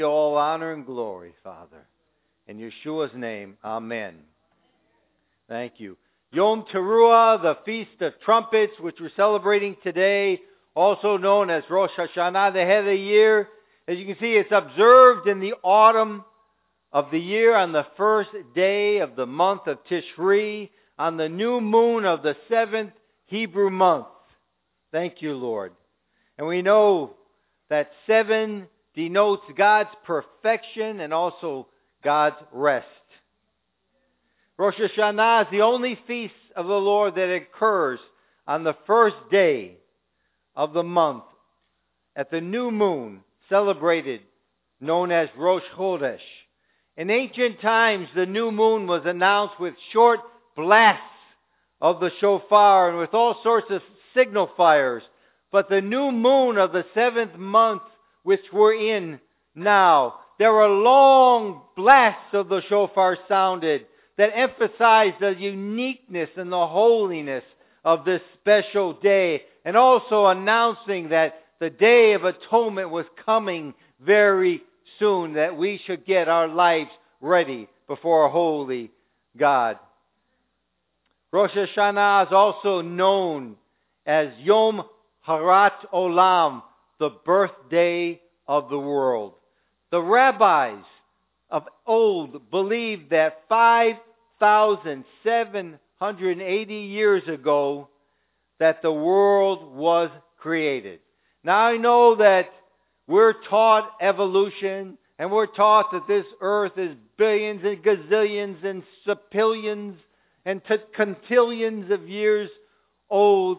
All honor and glory, Father. In Yeshua's name, amen. Thank you. Yom Teruah, the Feast of Trumpets, which we're celebrating today, also known as Rosh Hashanah, the head of the year. As you can see, it's observed in the autumn of the year on the first day of the month of Tishri, on the new moon of the seventh Hebrew month. Thank you, Lord. And we know that 7 denotes God's perfection and also God's rest. Rosh Hashanah is the only feast of the Lord that occurs on the first day of the month at the new moon, celebrated, known as Rosh Chodesh. In ancient times, the new moon was announced with short blasts of the shofar and with all sorts of signal fires. But the new moon of the 7th month, which we're in now, there were long blasts of the shofar sounded that emphasized the uniqueness and the holiness of this special day, and also announcing that the Day of Atonement was coming very soon, that we should get our lives ready before a holy God. Rosh Hashanah is also known as Yom Harat Olam, the birthday of the world. The rabbis of old believed that 5,780 years ago that the world was created. Now I know that we're taught evolution and we're taught that this earth is billions and gazillions and sepillions and quintillions of years old.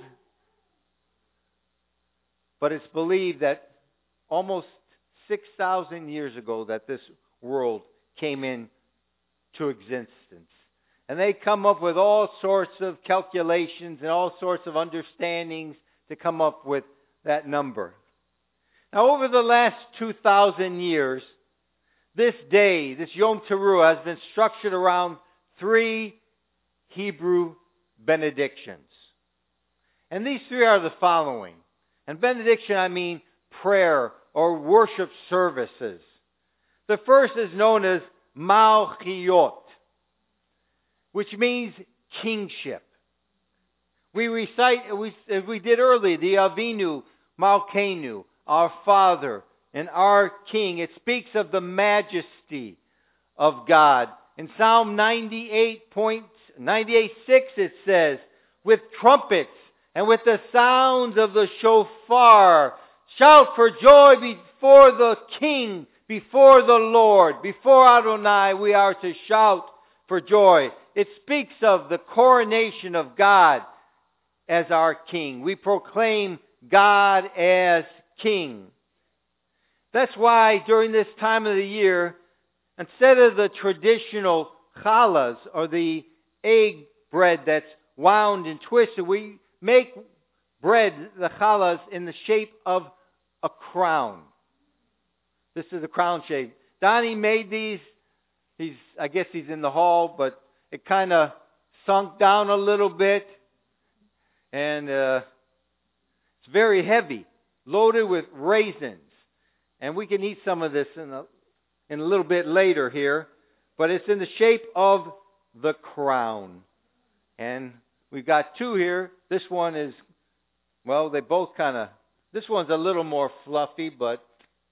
But it's believed that almost 6,000 years ago that this world came into existence. And they come up with all sorts of calculations and all sorts of understandings to come up with that number. Now, over the last 2,000 years, this day, this Yom Teruah, has been structured around 3 Hebrew benedictions. And these 3 are the following. And benediction, I mean prayer or worship services. The first is known as Malchiot, which means kingship. We recite, as we did earlier, the Avinu Malkeinu, our Father and our King. It speaks of the majesty of God. In Psalm 98:6 it says, with trumpets and with the sounds of the shofar, shout for joy before the King, before the Lord, before Adonai, we are to shout for joy. It speaks of the coronation of God as our King. We proclaim God as King. That's why during this time of the year, instead of the traditional challahs, or the egg bread that's wound and twisted, we make bread, the challahs, in the shape of a crown. This is a crown shape. Donnie made these. I guess he's in the hall, but it kind of sunk down a little bit. And it's very heavy, loaded with raisins. And we can eat some of this in a little bit later here. But it's in the shape of the crown. And we've got 2 here. This one is, well, they both kind of, this one's a little more fluffy, but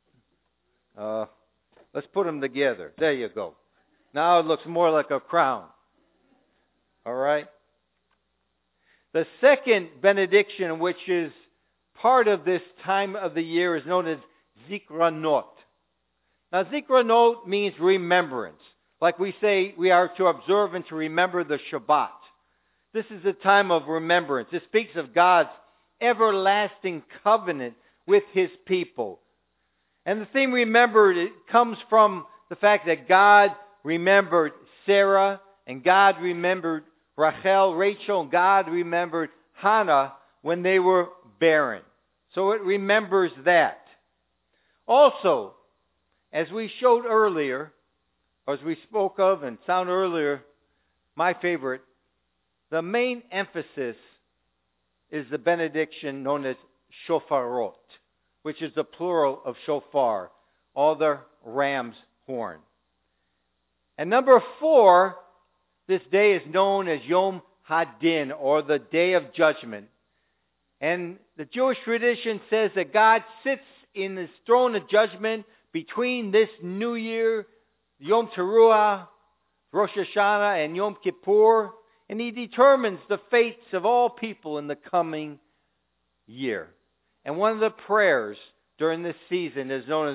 let's put them together. There you go. Now it looks more like a crown. All right? The second benediction, which is part of this time of the year, is known as Zikranot. Now, Zikranot means remembrance. Like we say, we are to observe and to remember the Shabbat. This is a time of remembrance. It speaks of God's everlasting covenant with His people. And the theme remembered, it comes from the fact that God remembered Sarah, and God remembered Rachel, and God remembered Hannah when they were barren. So it remembers that. Also, as we showed earlier, or as we spoke of and sounded earlier, my favorite, the main emphasis is the benediction known as shofarot, which is the plural of shofar, or the ram's horn. And number 4, this day is known as Yom Hadin, or the Day of Judgment. And the Jewish tradition says that God sits in His throne of judgment between this New Year, Yom Teruah, Rosh Hashanah, and Yom Kippur, and He determines the fates of all people in the coming year. And one of the prayers during this season is known as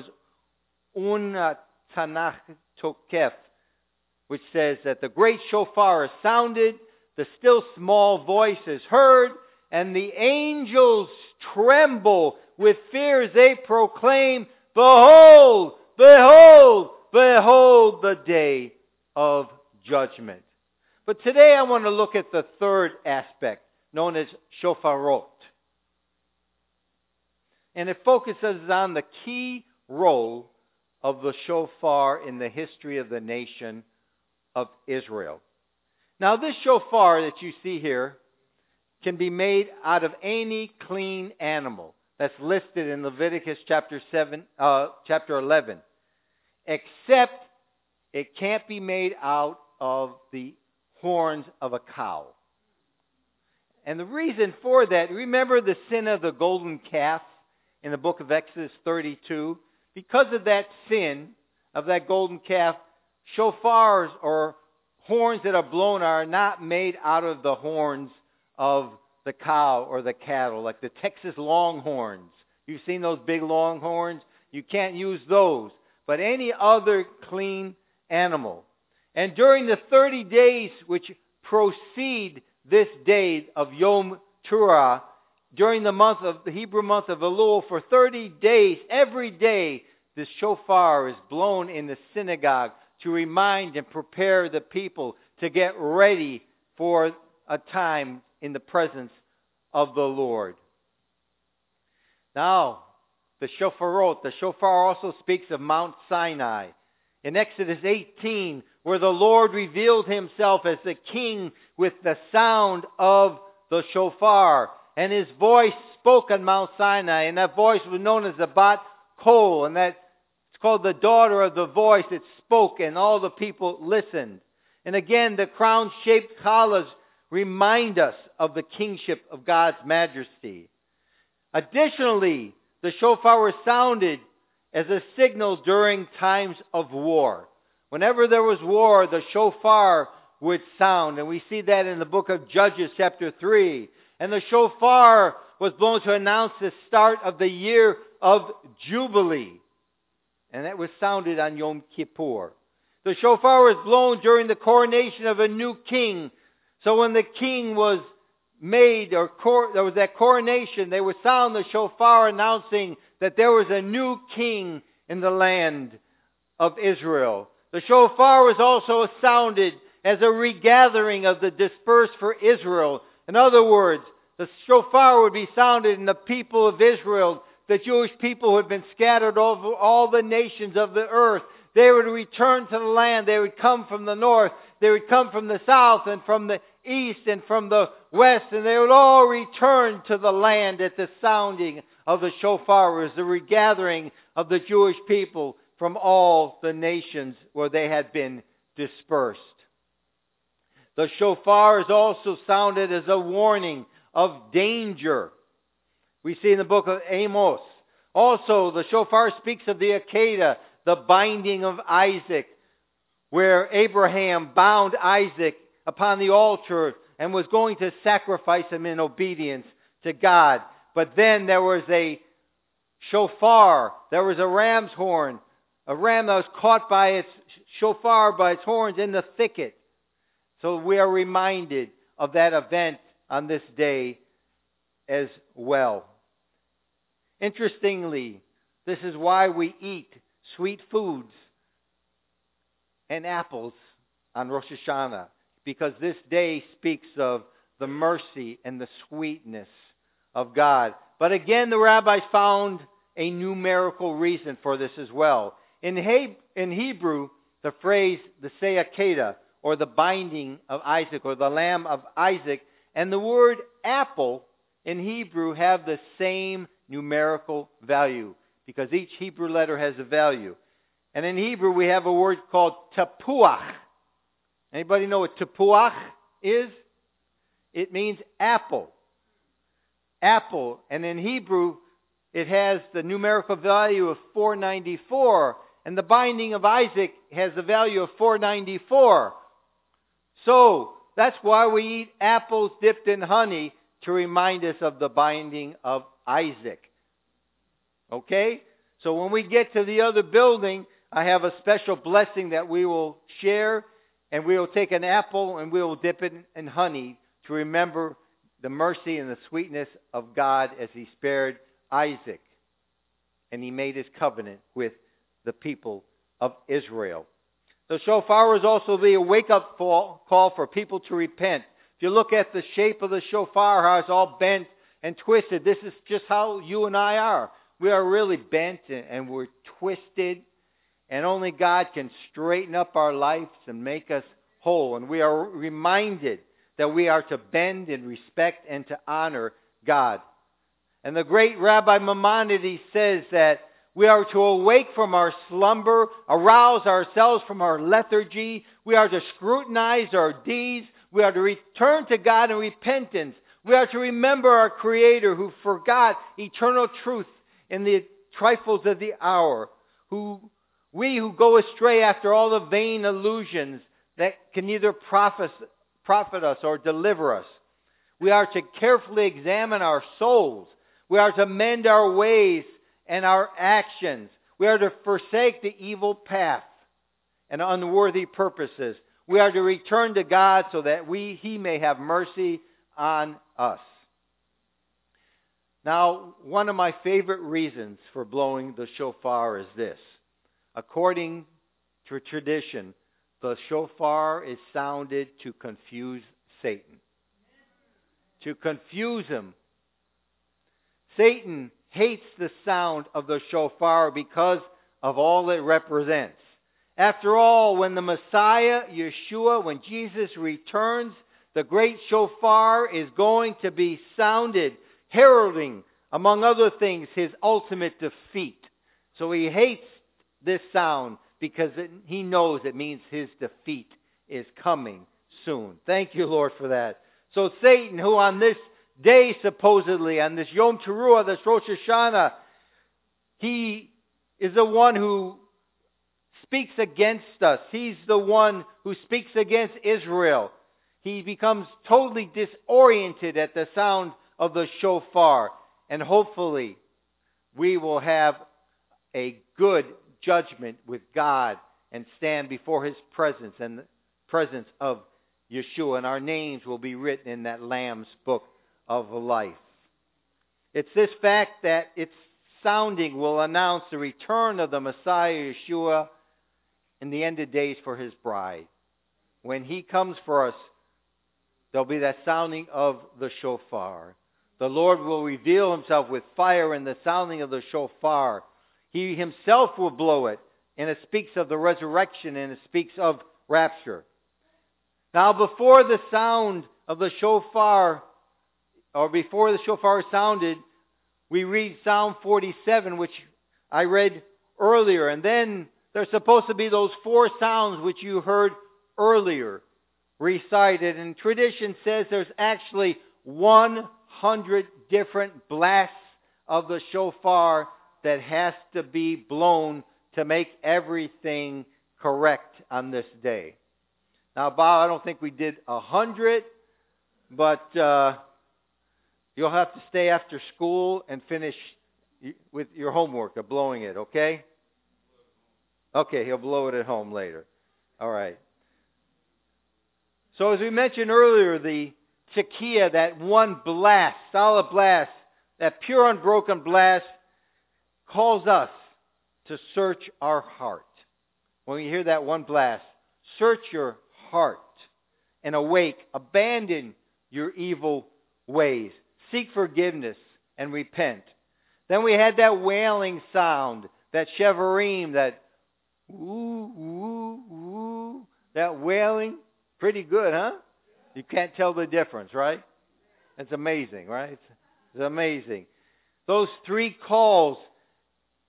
Tanakh Tokef, which says that the great shofar is sounded, the still small voice is heard, and the angels tremble with fear as they proclaim, Behold, behold, behold the day of judgment. But today I want to look at the third aspect, known as shofarot. And it focuses on the key role of the shofar in the history of the nation of Israel. Now this shofar that you see here can be made out of any clean animal that's listed in Leviticus chapter 11, except it can't be made out of the horns of a cow. And the reason for that, remember the sin of the golden calf in the book of Exodus 32? Because of that sin of that golden calf, shofars or horns that are blown are not made out of the horns of the cow or the cattle, like the Texas Longhorns. You've seen those big longhorns? You can't use those, but any other clean animal. And during the 30 days which precede this day of Yom Teruah, during the Hebrew month of Elul, for 30 days, every day, the shofar is blown in the synagogue to remind and prepare the people to get ready for a time in the presence of the Lord. Now, the shofar also speaks of Mount Sinai. In Exodus 18, where the Lord revealed Himself as the King with the sound of the shofar. And His voice spoke on Mount Sinai, and that voice was known as the Bat Kol, and that it's called the daughter of the voice that spoke, and all the people listened. And again, the crown-shaped challahs remind us of the kingship of God's majesty. Additionally, the shofar was sounded as a signal during times of war. Whenever there was war, the shofar would sound. And we see that in the book of Judges chapter 3. And the shofar was blown to announce the start of the year of Jubilee. And that was sounded on Yom Kippur. The shofar was blown during the coronation of a new king. So when the king was made, or there was that coronation, they would sound the shofar announcing that there was a new king in the land of Israel. The shofar was also sounded as a regathering of the dispersed for Israel. In other words, the shofar would be sounded in the people of Israel, the Jewish people who had been scattered over all the nations of the earth. They would return to the land. They would come from the north. They would come from the south and from the east and from the west. And they would all return to the land at the sounding of the shofar. It was the regathering of the Jewish people from all the nations where they had been dispersed. The shofar is also sounded as a warning of danger. We see in the book of Amos. Also, the shofar speaks of the Akedah, the binding of Isaac, where Abraham bound Isaac upon the altar and was going to sacrifice him in obedience to God. But then there was a shofar, there was a ram's horn, a ram that was caught by its shofar, by its horns in the thicket. So we are reminded of that event on this day as well. Interestingly, this is why we eat sweet foods and apples on Rosh Hashanah, because this day speaks of the mercy and the sweetness of God. But again, the rabbis found a numerical reason for this as well. In Hebrew, the phrase, the Se'akedah, or the binding of Isaac, or the lamb of Isaac, and the word apple in Hebrew have the same numerical value, because each Hebrew letter has a value. And in Hebrew we have a word called tapuach. Anybody know what tapuach is? It means apple. Apple. And in Hebrew it has the numerical value of 494. And the binding of Isaac has the value of 494. So, that's why we eat apples dipped in honey, to remind us of the binding of Isaac. Okay? So when we get to the other building, I have a special blessing that we will share, and we will take an apple and we will dip it in honey to remember the mercy and the sweetness of God as He spared Isaac. And He made His covenant with the people of Israel. The shofar is also the wake-up call for people to repent. If you look at the shape of the shofar, how it's all bent and twisted, this is just how you and I are. We are really bent and we're twisted, and only God can straighten up our lives and make us whole. And we are reminded that we are to bend in respect and to honor God. And the great Rabbi Maimonides says that we are to awake from our slumber, arouse ourselves from our lethargy. We are to scrutinize our deeds. We are to return to God in repentance. We are to remember our Creator who forgot eternal truth in the trifles of the hour. We who go astray after all the vain illusions that can neither profit us or deliver us. We are to carefully examine our souls. We are to mend our ways and our actions. We are to forsake the evil path and unworthy purposes. We are to return to God so that He may have mercy on us. Now, one of my favorite reasons for blowing the shofar is this. According to tradition, the shofar is sounded to confuse Satan. To confuse him. Satan hates the sound of the shofar because of all it represents. After all, when the Messiah, Yeshua, when Jesus returns, the great shofar is going to be sounded, heralding, among other things, His ultimate defeat. So He hates this sound because He knows it means His defeat is coming soon. Thank you, Lord, for that. So Satan, who on this day, supposedly, on this Yom Teruah, this Rosh Hashanah, he is the one who speaks against us. He's the one who speaks against Israel. He becomes totally disoriented at the sound of the shofar. And hopefully, we will have a good judgment with God and stand before His presence and the presence of Yeshua. And our names will be written in that Lamb's book of life. It's this fact that its sounding will announce the return of the Messiah Yeshua in the end of days for His bride. When He comes for us, there'll be that sounding of the shofar. The Lord will reveal Himself with fire in the sounding of the shofar. He Himself will blow it, and it speaks of the resurrection, and it speaks of rapture. Now, before the sound of the shofar, or before the shofar is sounded, we read Psalm 47, which I read earlier. And then there's supposed to be those 4 sounds which you heard earlier recited. And tradition says there's actually 100 different blasts of the shofar that has to be blown to make everything correct on this day. Now, Bob, I don't think we did 100, but you'll have to stay after school and finish with your homework of blowing it, okay? Okay, he'll blow it at home later. All right. So as we mentioned earlier, the Tekiah, that one blast, solid blast, that pure unbroken blast, calls us to search our heart. When you hear that one blast, search your heart and awake. Abandon your evil ways. Seek forgiveness and repent. Then we had that wailing sound, that shevarim, that woo, woo, woo, that wailing. Pretty good, huh? You can't tell the difference, right? It's amazing, right? It's amazing. Those 3 calls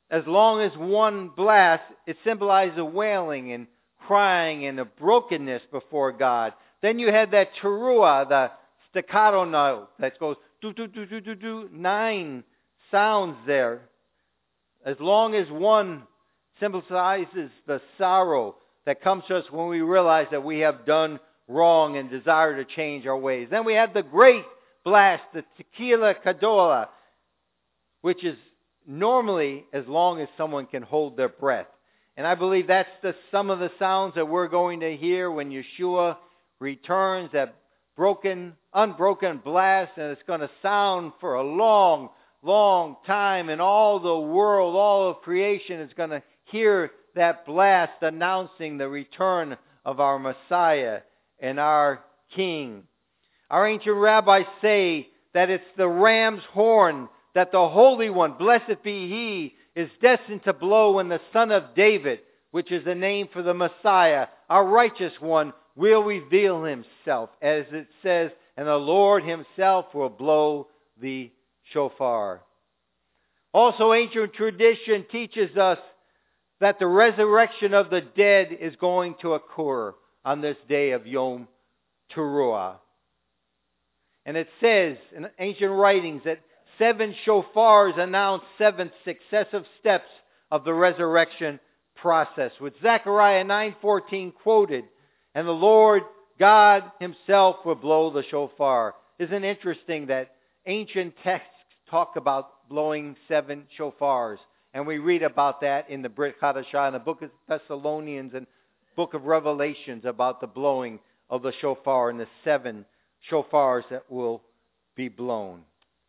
as long as one blast, it symbolized a wailing and crying and a brokenness before God. Then you had that teruah, the staccato note that goes do do do do do do, 9 sounds there. As long as one symbolizes the sorrow that comes to us when we realize that we have done wrong and desire to change our ways. Then we have the great blast, the tequila cadola, which is normally as long as someone can hold their breath. And I believe that's some of the sounds that we're going to hear when Yeshua returns, that unbroken blast, and it's going to sound for a long, long time, and all the world, all of creation is going to hear that blast announcing the return of our Messiah and our King. Our ancient rabbis say that it's the ram's horn that the Holy One, blessed be He, is destined to blow when the Son of David, which is the name for the Messiah, our righteous one, will reveal Himself. As it says, and the Lord Himself will blow the shofar. Also, ancient tradition teaches us that the resurrection of the dead is going to occur on this day of Yom Teruah. And it says in ancient writings that 7 shofars announce 7 successive steps of the resurrection process, with Zechariah 9:14 quoted, and the Lord God Himself will blow the shofar. Isn't it interesting that ancient texts talk about blowing 7 shofars? And we read about that in the Brit Hadashah, in the book of Thessalonians and book of Revelations, about the blowing of the shofar and the 7 shofars that will be blown.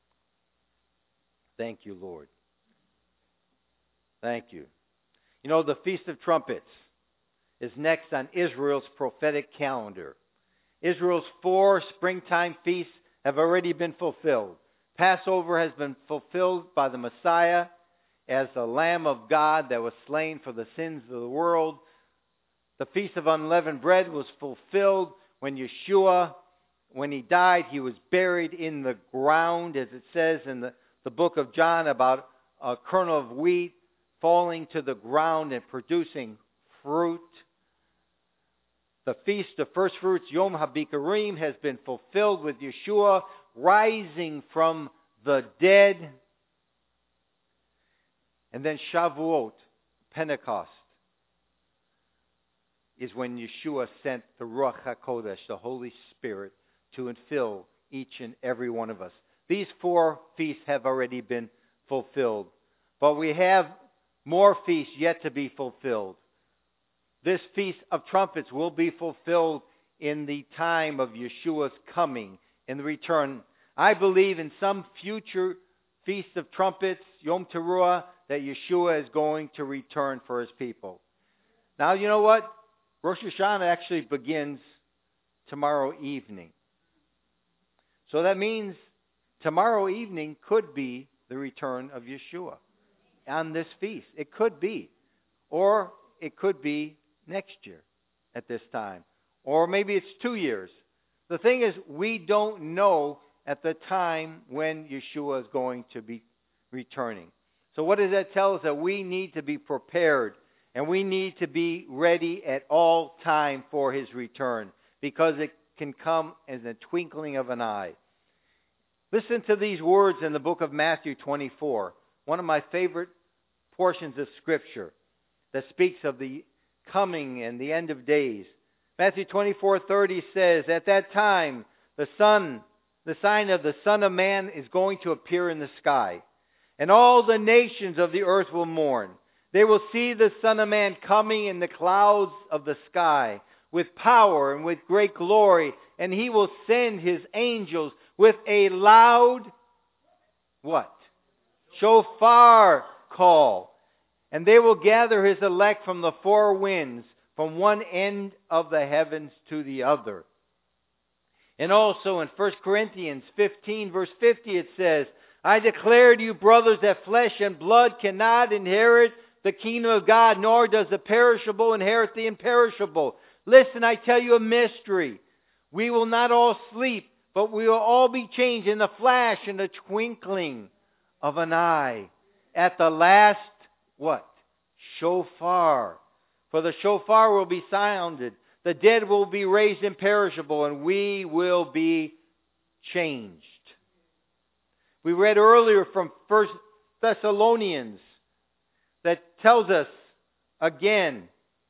Thank you, Lord. Thank you. You know, the Feast of Trumpets is next on Israel's prophetic calendar. Israel's 4 springtime feasts have already been fulfilled. Passover has been fulfilled by the Messiah as the Lamb of God that was slain for the sins of the world. The Feast of Unleavened Bread was fulfilled when Yeshua, when He died, He was buried in the ground, as it says in the book of John about a kernel of wheat falling to the ground and producing fruit. The Feast of First Fruits, Yom HaBikurim, has been fulfilled with Yeshua rising from the dead. And then Shavuot, Pentecost, is when Yeshua sent the Ruach HaKodesh, the Holy Spirit, to infill each and every one of us. These 4 feasts have already been fulfilled. But we have more feasts yet to be fulfilled. This Feast of Trumpets will be fulfilled in the time of Yeshua's coming and return. I believe in some future Feast of Trumpets, Yom Teruah, that Yeshua is going to return for His people. Now, you know what? Rosh Hashanah actually begins tomorrow evening. So that means tomorrow evening could be the return of Yeshua on this feast. It could be. Or it could be next year at this time. Or maybe it's 2 years. The thing is, we don't know at the time when Yeshua is going to be returning. So what does that tell us? That we need to be prepared and we need to be ready at all time for His return, because it can come as a twinkling of an eye. Listen to these words in the book of Matthew 24, one of my favorite portions of Scripture that speaks of the coming and the end of days. Matthew 24:30 says, "At that time, the sign of the Son of Man is going to appear in the sky, and all the nations of the earth will mourn. They will see the Son of Man coming in the clouds of the sky with power and with great glory, and He will send His angels with a loud," what? "Shofar call. And they will gather His elect from the 4 winds, from one end of the heavens to the other." And also in 1 Corinthians 15 verse 50 it says, "I declare to you, brothers, that flesh and blood cannot inherit the kingdom of God, nor does the perishable inherit the imperishable. Listen, I tell you a mystery. We will not all sleep, but we will all be changed in the flash, in the twinkling of an eye, at the last what? Shofar. For the shofar will be sounded. The dead will be raised imperishable, and we will be changed. We read earlier from 1 Thessalonians that tells us again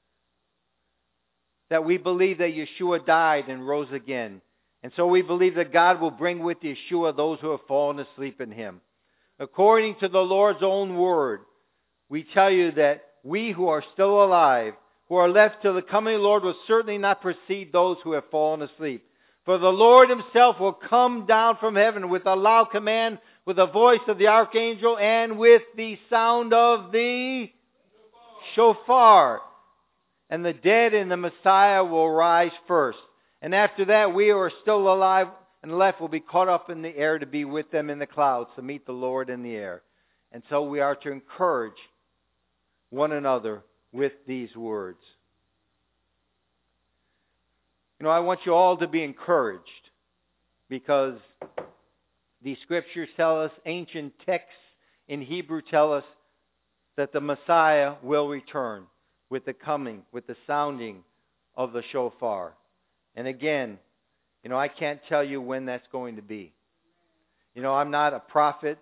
that we believe that Yeshua died and rose again. And so we believe that God will bring with Yeshua those who have fallen asleep in Him. According to the Lord's own word, we tell you that we who are still alive, who are left till the coming of the Lord, will certainly not precede those who have fallen asleep. For the Lord Himself will come down from heaven with a loud command, with the voice of the archangel, and with the sound of the shofar. And the dead in the Messiah will rise first. And after that, we who are still alive and left will be caught up in the air to be with them in the clouds to meet the Lord in the air. And so we are to encourage one another with these words. You know, I want you all to be encouraged because these scriptures tell us, ancient texts in Hebrew tell us that the Messiah will return with the coming, with the sounding of the shofar. And again, you know, I can't tell you when that's going to be. You know, I'm not a prophet.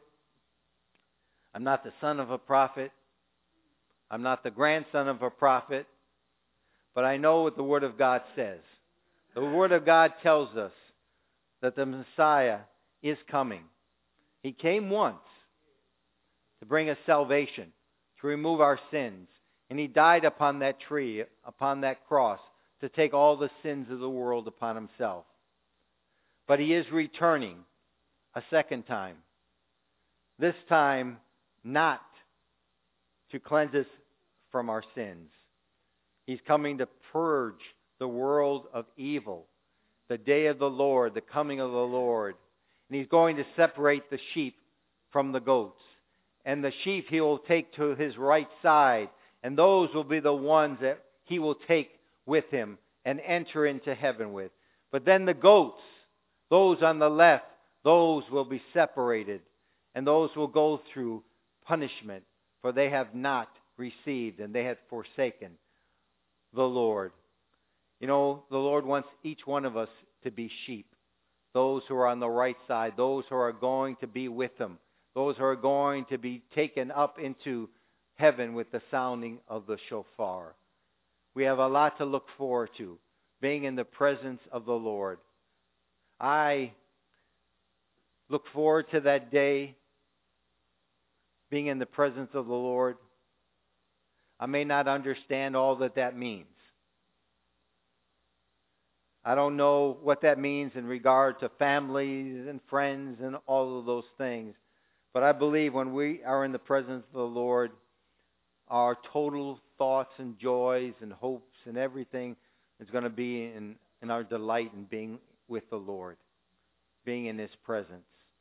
I'm not the son of a prophet. I'm not the grandson of a prophet. But I know what the Word of God says. The Word of God tells us that the Messiah is coming. He came once to bring us salvation, to remove our sins. And He died upon that tree, upon that cross, to take all the sins of the world upon Himself. But He is returning a second time. This time, not to cleanse us from our sins. He's coming to purge the world of evil. The day of the Lord, the coming of the Lord. And He's going to separate the sheep from the goats. And the sheep He will take to His right side. And those will be the ones that He will take with Him and enter into heaven with. But then the goats, those on the left, those will be separated. And those will go through punishment, for they have not received and they have forsaken the Lord. You know, the Lord wants each one of us to be sheep. Those who are on the right side, those who are going to be with Him, those who are going to be taken up into heaven with the sounding of the shofar. We have a lot to look forward to, being in the presence of the Lord. I look forward to that day, being in the presence of the Lord. I may not understand all that that means. I don't know what that means in regard to families and friends and all of those things. But I believe when we are in the presence of the Lord, our total thoughts and joys and hopes and everything is going to be in our delight in being with the Lord, being in His presence.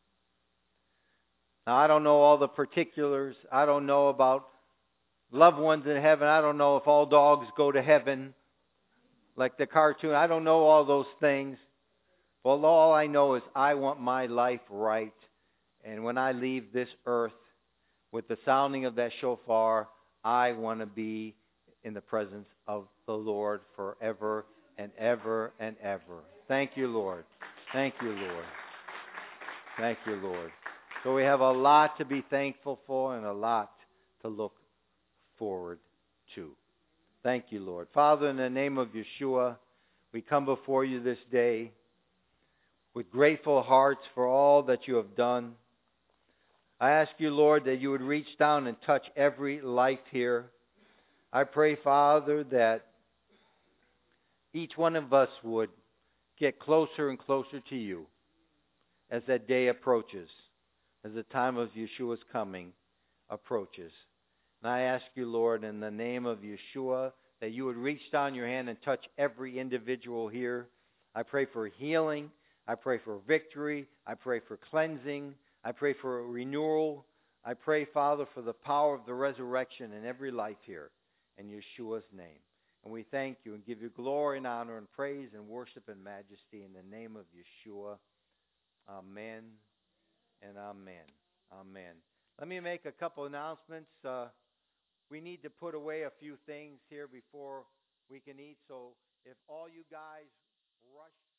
Now, I don't know all the particulars. I don't know about loved ones in heaven. I don't know if all dogs go to heaven like the cartoon. I don't know all those things. Well, all I know is I want my life right. And when I leave this earth with the sounding of that shofar, I want to be in the presence of the Lord forever and ever and ever. Thank you, Lord. Thank you, Lord. Thank you, Lord. So we have a lot to be thankful for and a lot to look forward to. Thank you, Lord. Father, in the name of Yeshua, we come before you this day with grateful hearts for all that you have done. I ask you, Lord, that you would reach down and touch every life here. I pray, Father, that each one of us would get closer and closer to you as that day approaches, as the time of Yeshua's coming approaches. And I ask you, Lord, in the name of Yeshua, that you would reach down your hand and touch every individual here. I pray for healing. I pray for victory. I pray for cleansing. I pray for renewal. I pray, Father, for the power of the resurrection in every life here, in Yeshua's name. And we thank you and give you glory and honor and praise and worship and majesty in the name of Yeshua. Amen and amen. Amen. Let me make a couple announcements. we need to put away a few things here before we can eat. So if all you guys rush